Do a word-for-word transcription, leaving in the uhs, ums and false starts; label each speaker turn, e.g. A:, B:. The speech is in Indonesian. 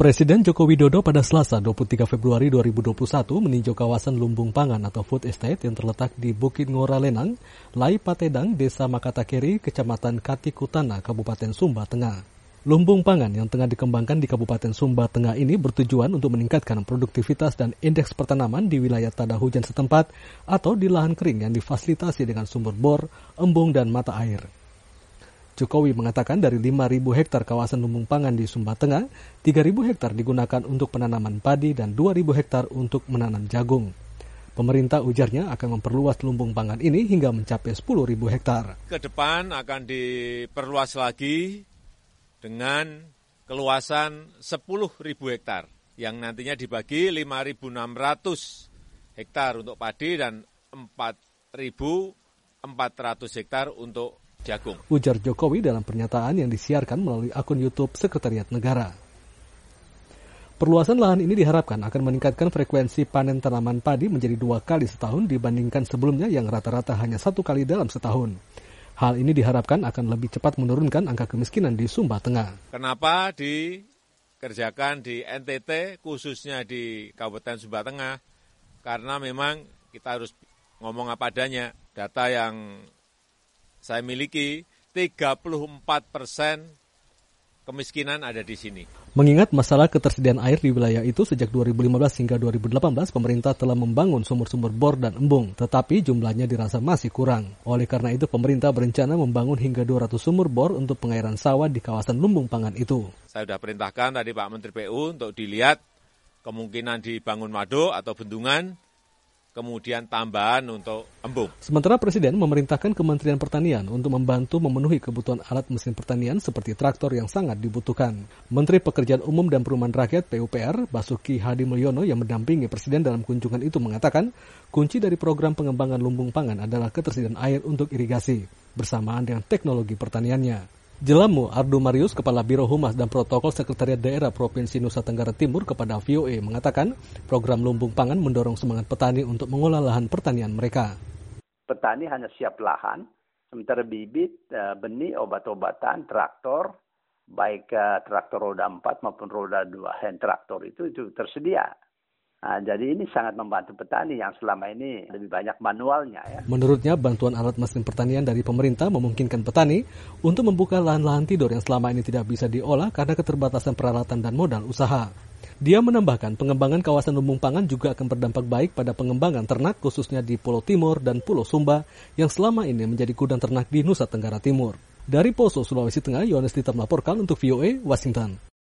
A: Presiden Joko Widodo pada Selasa dua puluh tiga Februari dua ribu dua puluh satu meninjau kawasan lumbung pangan atau food estate yang terletak di Bukit Ngora Lenang, Lai Patedang, Desa Makatakeri, Kecamatan Katikutana, Kabupaten Sumba Tengah. Lumbung pangan yang tengah dikembangkan di Kabupaten Sumba Tengah ini bertujuan untuk meningkatkan produktivitas dan indeks pertanaman di wilayah tada hujan setempat atau di lahan kering yang difasilitasi dengan sumber bor, embung, dan mata air. Jokowi mengatakan dari lima ribu hektar kawasan lumbung pangan di Sumba Tengah, tiga ribu hektar digunakan untuk penanaman padi dan dua ribu hektar untuk menanam jagung. Pemerintah ujarnya akan memperluas lumbung pangan ini hingga mencapai sepuluh ribu hektar.
B: Ke depan akan diperluas lagi dengan keluasan sepuluh ribu hektar yang nantinya dibagi lima ribu enam ratus hektar untuk padi dan empat ribu empat ratus hektar untuk jagung.
A: Ujar Jokowi dalam pernyataan yang disiarkan melalui akun YouTube Sekretariat Negara. Perluasan lahan ini diharapkan akan meningkatkan frekuensi panen tanaman padi menjadi dua kali setahun dibandingkan sebelumnya yang rata-rata hanya satu kali dalam setahun. Hal ini diharapkan akan lebih cepat menurunkan angka kemiskinan di Sumba Tengah.
B: Kenapa dikerjakan di N T T, khususnya di Kabupaten Sumba Tengah? Karena memang kita harus ngomong apa adanya. Data yang saya miliki, tiga puluh empat persen kemiskinan ada di sini.
A: Mengingat masalah ketersediaan air di wilayah itu sejak dua ribu lima belas hingga dua ribu delapan belas, pemerintah telah membangun sumur-sumur bor dan embung, tetapi jumlahnya dirasa masih kurang. Oleh karena itu, pemerintah berencana membangun hingga dua ratus sumur bor untuk pengairan sawah di kawasan lumbung pangan itu.
B: Saya sudah perintahkan tadi Pak Menteri P U untuk dilihat kemungkinan dibangun waduk atau bendungan, kemudian tambahan untuk embung.
A: Sementara Presiden memerintahkan Kementerian Pertanian untuk membantu memenuhi kebutuhan alat mesin pertanian seperti traktor yang sangat dibutuhkan. Menteri Pekerjaan Umum dan Perumahan Rakyat P U P R, Basuki Hadi Mulyono yang mendampingi Presiden dalam kunjungan itu mengatakan, kunci dari program pengembangan lumbung pangan adalah ketersediaan air untuk irigasi, bersamaan dengan teknologi pertaniannya. Jelamu Ardu Marius, Kepala Biro Humas dan Protokol Sekretariat Daerah Provinsi Nusa Tenggara Timur kepada V O A mengatakan program lumbung pangan mendorong semangat petani untuk mengolah lahan pertanian mereka.
C: Petani hanya siap lahan, sementara bibit, benih, obat-obatan, traktor, baik traktor roda empat maupun roda dua hand traktor itu, itu tersedia. Nah, jadi ini sangat membantu petani yang selama ini lebih banyak manualnya. Ya.
A: Menurutnya, bantuan alat mesin pertanian dari pemerintah memungkinkan petani untuk membuka lahan-lahan tidur yang selama ini tidak bisa diolah karena keterbatasan peralatan dan modal usaha. Dia menambahkan pengembangan kawasan lumbung pangan juga akan berdampak baik pada pengembangan ternak khususnya di Pulau Timur dan Pulau Sumba yang selama ini menjadi gudang ternak di Nusa Tenggara Timur. Dari Poso, Sulawesi Tengah, Yohanes Dita melaporkan untuk V O A, Washington.